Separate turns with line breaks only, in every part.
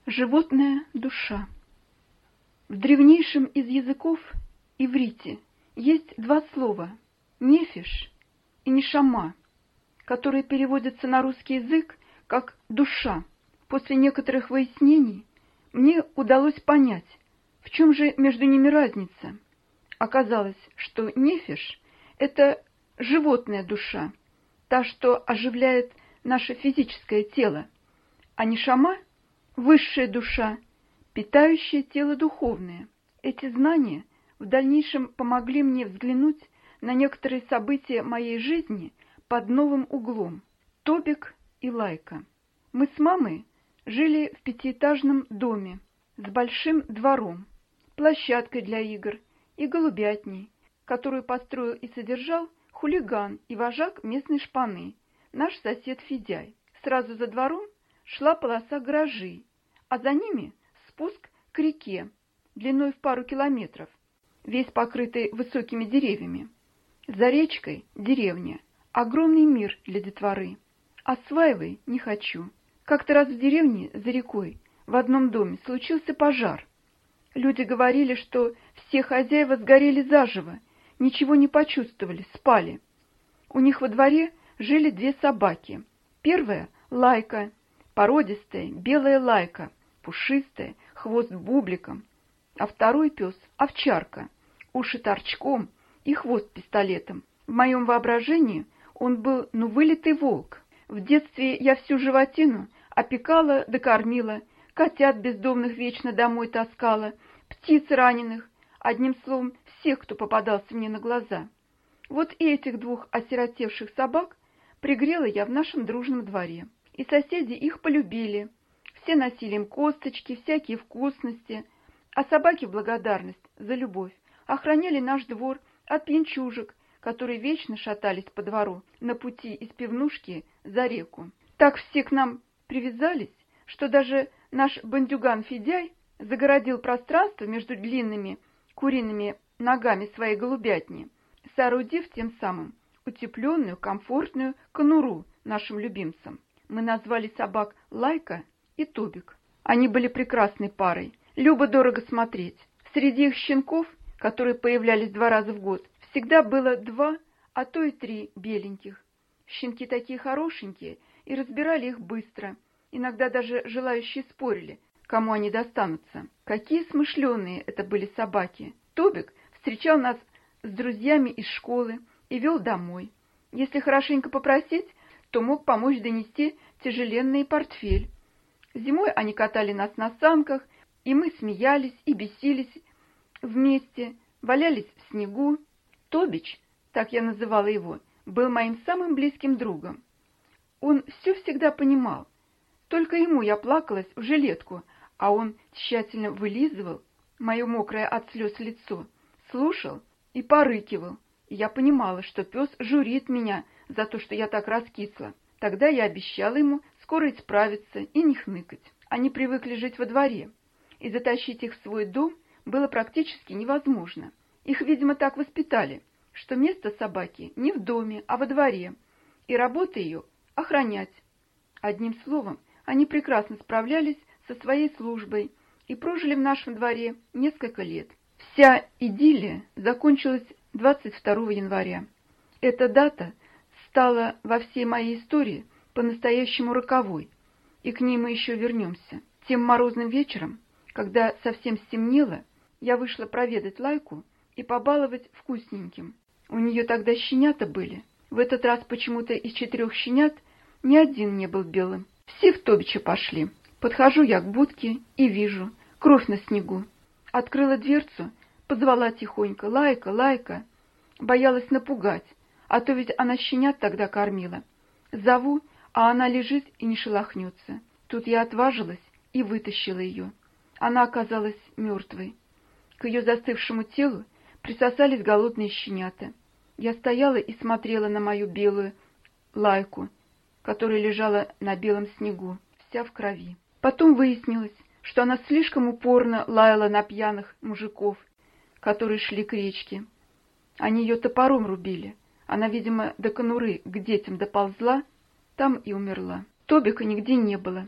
Животная душа. В древнейшем из языков, иврите, есть два слова «нефиш» и «нешама», которые переводятся на русский язык как «душа». После некоторых выяснений мне удалось понять, в чем же между ними разница. Оказалось, что нефиш – это животная душа, та, что оживляет наше физическое тело, а нешама – высшая душа, питающая тело духовное. Эти знания в дальнейшем помогли мне взглянуть на некоторые события моей жизни под новым углом. Тобик и Лайка. Мы с мамой жили в пятиэтажном доме с большим двором, площадкой для игр и голубятней, которую построил и содержал хулиган и вожак местной шпаны, наш сосед Федяй. Сразу за двором шла полоса гаражей, а за ними спуск к реке, длиной в пару километров, весь покрытый высокими деревьями. За речкой деревня, огромный мир для детворы. Осваивай не хочу. Как-то раз в деревне за рекой в одном доме случился пожар. Люди говорили, что все хозяева сгорели заживо, ничего не почувствовали, спали. У них во дворе жили две собаки. Первая — Лайка, породистая белая Лайка, пушистая, хвост бубликом, а второй пес — Овчарка, уши торчком и хвост пистолетом. В моем воображении он был, вылитый волк. В детстве я всю животину опекала да кормила, котят бездомных вечно домой таскала, птиц раненых, одним словом, всех, кто попадался мне на глаза. Вот и этих двух осиротевших собак пригрела я в нашем дружном дворе, и соседи их полюбили. Все носили им косточки, всякие вкусности, а собаки в благодарность за любовь охраняли наш двор от пьянчужек, которые вечно шатались по двору на пути из пивнушки за реку. Так все к нам привязались, что даже наш бандюган Федяй загородил пространство между длинными куриными ногами своей голубятни, соорудив тем самым утепленную, комфортную конуру нашим любимцам. Мы назвали собак Лайка и Тобик. Они были прекрасной парой, любо-дорого смотреть. Среди их щенков, которые появлялись 2 раза в год, всегда было 2, а то и 3 беленьких. Щенки такие хорошенькие, и разбирали их быстро. Иногда даже желающие спорили, кому они достанутся. Какие смышленые это были собаки! Тобик встречал нас с друзьями из школы и вел домой. Если хорошенько попросить, то мог помочь донести тяжеленный портфель. Зимой они катали нас на санках, и мы смеялись и бесились вместе, валялись в снегу. Тобич, так я называла его, был моим самым близким другом. Он все всегда понимал. Только ему я плакалась в жилетку, а он тщательно вылизывал мое мокрое от слез лицо, слушал и порыкивал. И я понимала, что пес журит меня за то, что я так раскисла. Тогда я обещала ему скоро исправиться и не хныкать. Они привыкли жить во дворе, и затащить их в свой дом было практически невозможно. Их, видимо, так воспитали, что место собаки не в доме, а во дворе, и работа ее — охранять. Одним словом, они прекрасно справлялись со своей службой и прожили в нашем дворе несколько лет. Вся идиллия закончилась 22 января. Эта дата стала во всей моей истории по-настоящему роковой, и к ней мы еще вернемся. Тем морозным вечером, когда совсем стемнело, я вышла проведать Лайку и побаловать вкусненьким. У нее тогда щенята были. В этот раз почему-то из 4 щенят ни один не был белым. Все в Тобича пошли. Подхожу я к будке и вижу кровь на снегу. Открыла дверцу, позвала тихонько: «Лайка, Лайка!» Боялась напугать, а то ведь она щенят тогда кормила. Зову, а она лежит и не шелохнется. Тут я отважилась и вытащила ее. Она оказалась мертвой. К ее застывшему телу присосались голодные щенята. Я стояла и смотрела на мою белую Лайку, которая лежала на белом снегу, вся в крови. Потом выяснилось, что она слишком упорно лаяла на пьяных мужиков, которые шли к речке. Они ее топором рубили. Она, видимо, до конуры к детям доползла, там и умерла. Тобика нигде не было.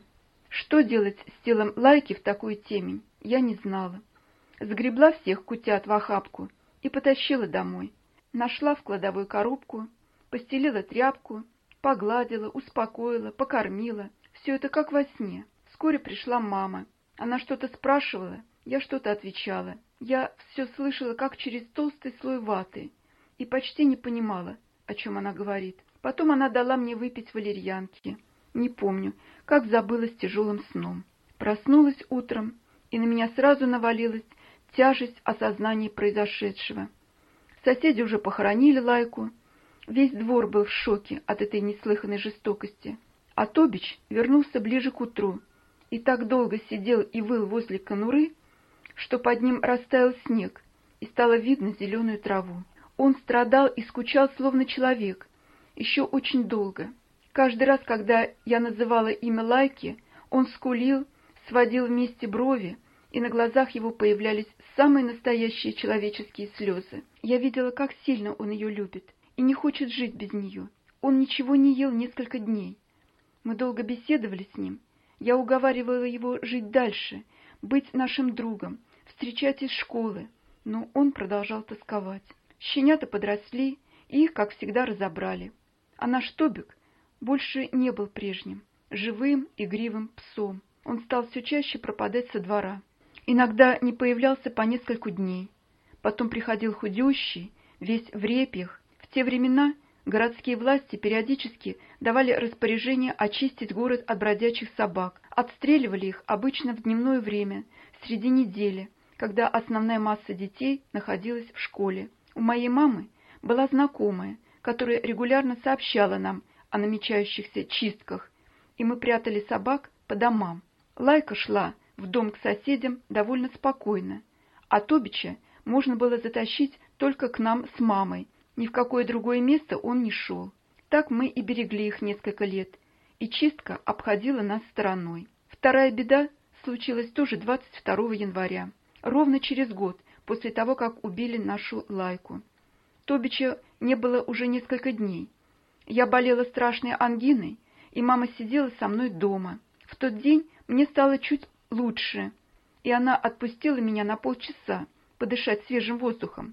Что делать с телом Лайки в такую темень, я не знала. Сгребла всех кутят в охапку и потащила домой. Нашла в кладовой коробку, постелила тряпку, погладила, успокоила, покормила. Все это как во сне. Вскоре пришла мама. Она что-то спрашивала, я что-то отвечала. Я все слышала, как через толстый слой ваты, и почти не понимала, о чем она говорит. Потом она дала мне выпить валерьянки. Не помню, как забылась тяжелым сном. Проснулась утром, и на меня сразу навалилась тяжесть осознания произошедшего. Соседи уже похоронили Лайку. Весь двор был в шоке от этой неслыханной жестокости. А Тобич вернулся ближе к утру и так долго сидел и выл возле конуры, что под ним растаял снег, и стало видно зеленую траву. Он страдал и скучал, словно человек, еще очень долго. Каждый раз, когда я называла имя Лайки, он скулил, сводил вместе брови, и на глазах его появлялись самые настоящие человеческие слезы. Я видела, как сильно он ее любит и не хочет жить без нее. Он ничего не ел несколько дней. Мы долго беседовали с ним. Я уговаривала его жить дальше, быть нашим другом, встречать из школы, но он продолжал тосковать. Щенята подросли, и их, как всегда, разобрали. А наш Тобик больше не был прежним, живым, игривым псом. Он стал все чаще пропадать со двора. Иногда не появлялся по нескольку дней. Потом приходил худющий, весь в репьях. В те времена городские власти периодически давали распоряжение очистить город от бродячих собак. Отстреливали их обычно в дневное время, среди недели, когда основная масса детей находилась в школе. У моей мамы была знакомая, которая регулярно сообщала нам о намечающихся чистках, и мы прятали собак по домам. Лайка шла в дом к соседям довольно спокойно, а Тобича можно было затащить только к нам с мамой, ни в какое другое место он не шел. Так мы и берегли их несколько лет, и чистка обходила нас стороной. Вторая беда случилась тоже 22 января, ровно через год после того, как убили нашу Лайку. Тобича не было уже несколько дней. Я болела страшной ангиной, и мама сидела со мной дома. В тот день мне стало чуть лучше, и она отпустила меня на полчаса подышать свежим воздухом.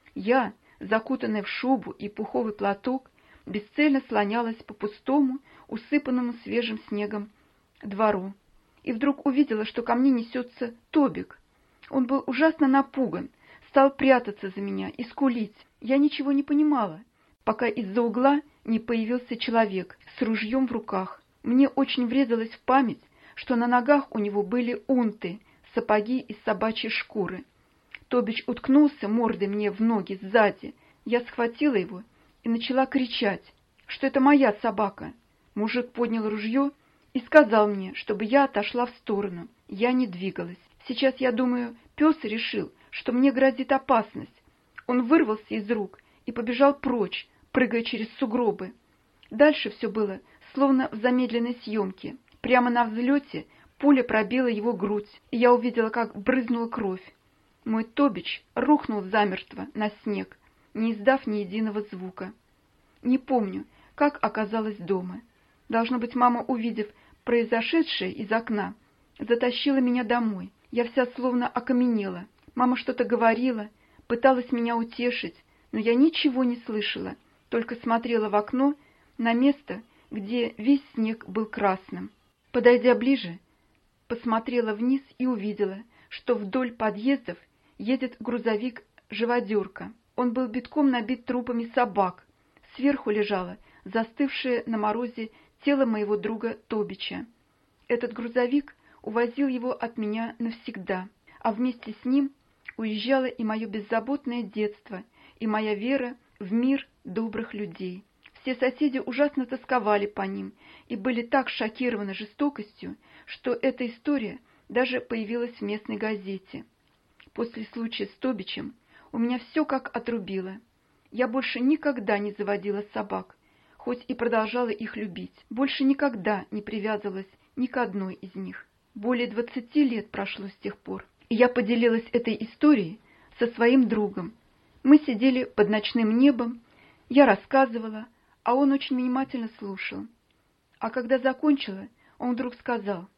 Я, закутанная в шубу и пуховый платок, бесцельно слонялась по пустому, усыпанному свежим снегом двору, и вдруг увидела, что ко мне несется Тобик. Он был ужасно напуган, стал прятаться за меня и скулить. Я ничего не понимала, пока из-за угла не появился человек с ружьем в руках. Мне очень врезалось в память, что на ногах у него были унты, сапоги из собачьей шкуры. Тобич уткнулся мордой мне в ноги сзади. Я схватила его и начала кричать, что это моя собака. Мужик поднял ружье и сказал мне, чтобы я отошла в сторону. Я не двигалась. Сейчас, я думаю, пес решил, что мне грозит опасность. Он вырвался из рук и побежал прочь, прыгая через сугробы. Дальше все было словно в замедленной съемке. Прямо на взлете пуля пробила его грудь, и я увидела, как брызнула кровь. Мой Тобич рухнул замертво на снег, не издав ни единого звука. Не помню, как оказалась дома. Должно быть, мама, увидев произошедшее из окна, затащила меня домой. Я вся словно окаменела. Мама что-то говорила, пыталась меня утешить, но я ничего не слышала, только смотрела в окно на место, где весь снег был красным. Подойдя ближе, посмотрела вниз и увидела, что вдоль подъездов едет грузовик-живодерка. Он был битком набит трупами собак. Сверху лежало застывшее на морозе тело моего друга Тобича. Этот грузовик увозил его от меня навсегда, а вместе с ним уезжало и мое беззаботное детство, и моя вера в мир добрых людей. Все соседи ужасно тосковали по ним и были так шокированы жестокостью, что эта история даже появилась в местной газете. После случая с Тобичем у меня все как отрубило. Я больше никогда не заводила собак, хоть и продолжала их любить. Больше никогда не привязывалась ни к одной из них. Более 20 лет прошло с тех пор, и я поделилась этой историей со своим другом. Мы сидели под ночным небом, я рассказывала, а он очень внимательно слушал. А когда закончила, он вдруг сказал: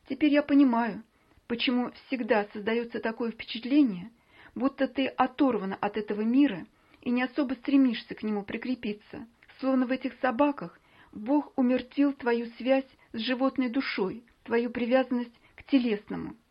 Теперь я понимаю, почему всегда создается такое впечатление, будто ты оторвана от этого мира и не особо стремишься к нему прикрепиться, словно в этих собаках Бог умертвил твою связь с животной душой, твою привязанность к телесному.